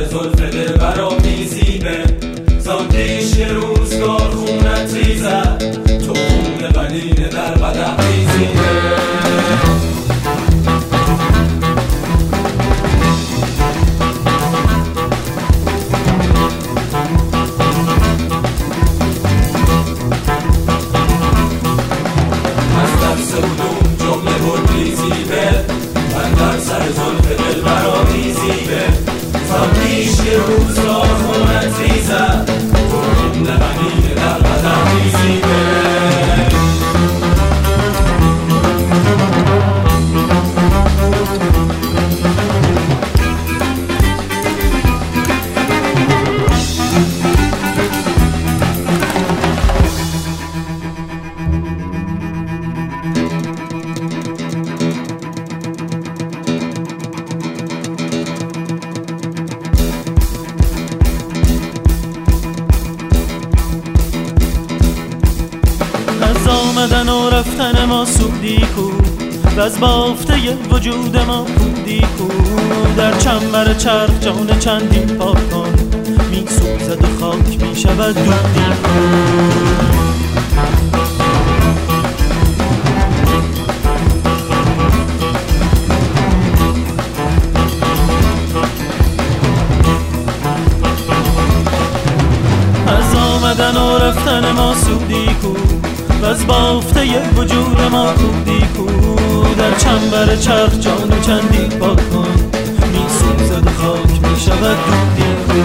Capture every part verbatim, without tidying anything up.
زلف دلبرا میزیبه زان پیش یه روزگار خونت ریزد تو خون قنینه در بدن میزیبه آمدن و رفتن ما سودی کو و از بافته وجود ما بودی کو در چنبر چرخ جان چندین پاکان می سوزد و خاک می شود دودی کو از آمدن و رفتن ما سودی کو و از بافته وجود ما بودی کو در چنبر چرخ جان چندی پاکان می سوزد و خاک می شود دودی کو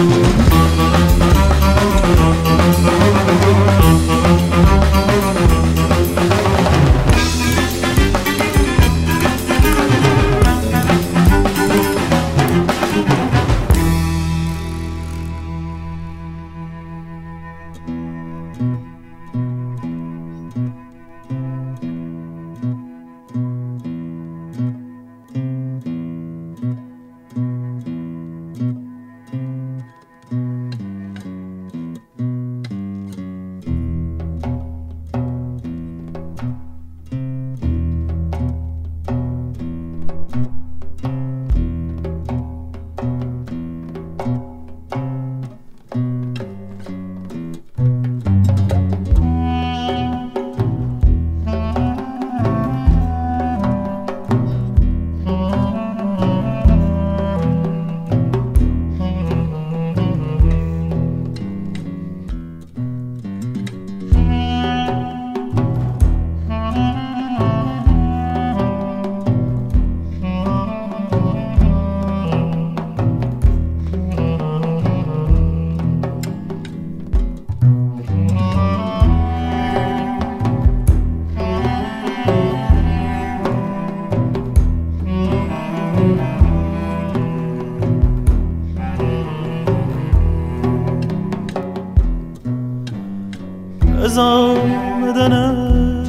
از آمدنم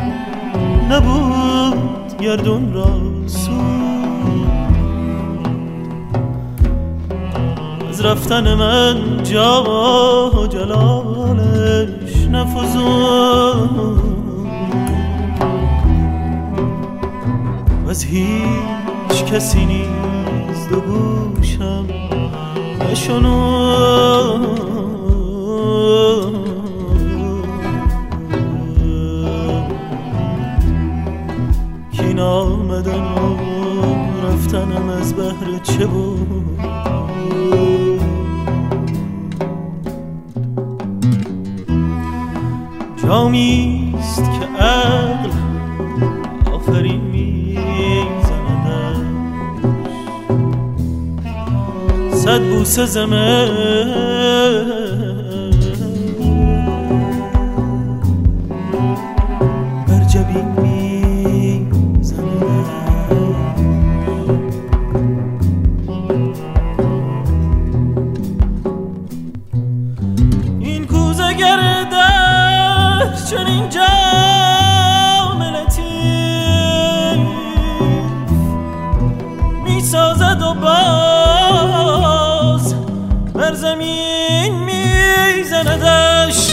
نبود گردون را سود از رفتن من جا و جلالش نفزود از هیچ کسی نیز دو گوشم نشنود کین آمدن و رفتنم از بهر چه بود جامیست که عقل آفرین میزندش صد بوسه زمه بر جبین میزندش این کوزه گرده چنین جام لطیف میسازد و باز بر زمین میزندش